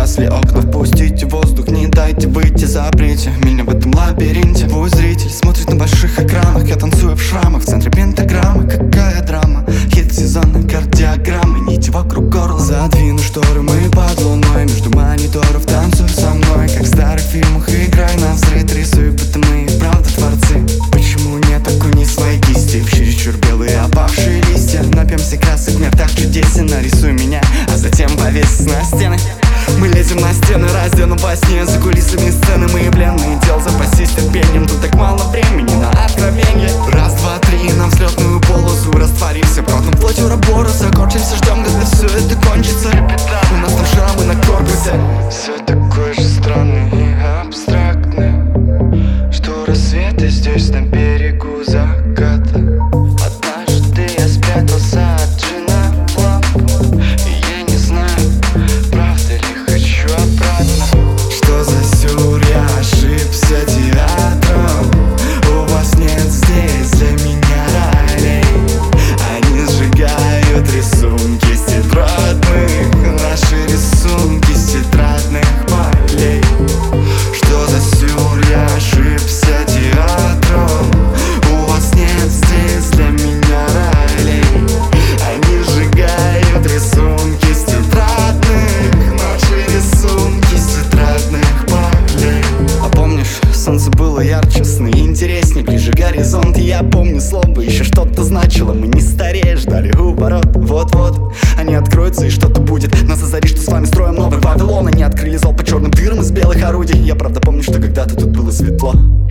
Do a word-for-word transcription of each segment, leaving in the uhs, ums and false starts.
погасли окна, впустите воздух, не дайте выйти, запрете меня в этом лабиринте. Пусть зритель смотрит на больших экранах, я танцую в шрамах, в центре пентаграммы. Какая драма, хит сезона, кардиограммы, нити вокруг горла. Задвину шторы, мы под луной, между мониторов танцуй со мной, как в старых фильмах, играй на взрыв, рисуй, будто мы и правда творцы. Почему нет, окуни свои кисти в чересчур белые опавшие листья. Напьемся красок, мир так чудесен, нарисуй меня, а затем повесь на стены. Мы лезем на стены, раздену во сне, за кулисами сцены мы пленные дел. Запасись терпением, тут так мало времени на откровенье. Раз, два, три, на взлетную полосу растворимся в кротном флоте Уробороса. Корчимся, ждем, когда все это кончится. У нас там шрамы на корпусе. Все такое же странное и абстрактное, что рассветы здесь на берегу заката. Однажды я спрятался от джина, и я не знаю, правда ли хочу обратно. Что за сюр, я ошибся театром. У вас нет здесь для меня ролей. Они сжигают рисунки с тетрадных, наши рисунки с тетрадных полей. Что за сюр, я ошибся театром. У вас нет здесь для меня ролей. Они сжигают рисунки с тетрадных, наши рисунки с тетрадных полей. А помнишь, солнце было ярче, сны интереснее, ближе горизонт. И я помню, слово еще что-то значило. Мы не старее, ждали у ворот. Вот-вот, они откроются и что-то будет. Нас озарит, что с вами строим новый Вавилон. Они открыли зал по черным дырам из белых орудий. Я правда помню, что когда-то тут было светло.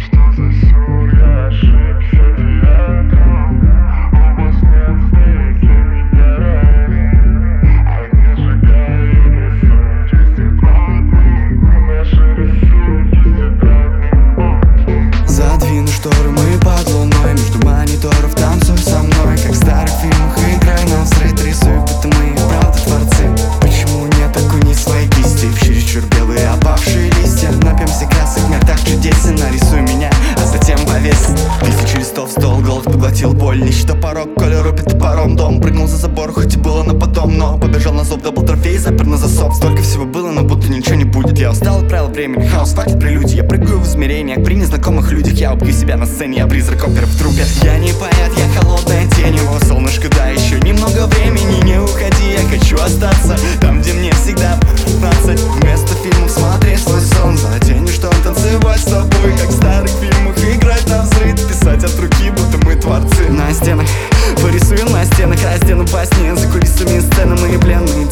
Задвину шторы, мы под луной, между мониторов танцуй со мной, как в старых фильмах, играй на взрыв, рисуй, будто мы и правда творцы. Почему нет, окуни свои кисти в чересчур белые опавшие листья. Напьемся красок, мир так чудесен, нарисуй меня, а затем повесь. Тысячи листов, стол, голод поглотил боль, нищета порог, Коля рубит топором дом. Прыгнул за забор, хоть и было на потом, но побежал на зов, добыл трофей, запер на засов. Столько всего было, но будто ничего не будет. Я устал от правил времени, хаос, хватит прелюдий. Я прыгаю в измерениях, при незнакомых людях. Я убью себя на сцене, я призрак опер в трупе. Я не поэт, я холодная тень его. Солнышко, да, еще немного времени. Не уходи, я хочу остаться там, где мне всегда пятнадцать. Вместо фильмов смотреть свой сон, за тенью, что танцевать с тобой, как в старых фильмах, играть на взрыв, писать от руки, будто мы творцы. На стенах, порисую на стенах, раздену во сне, за кулисами сцены мы пленные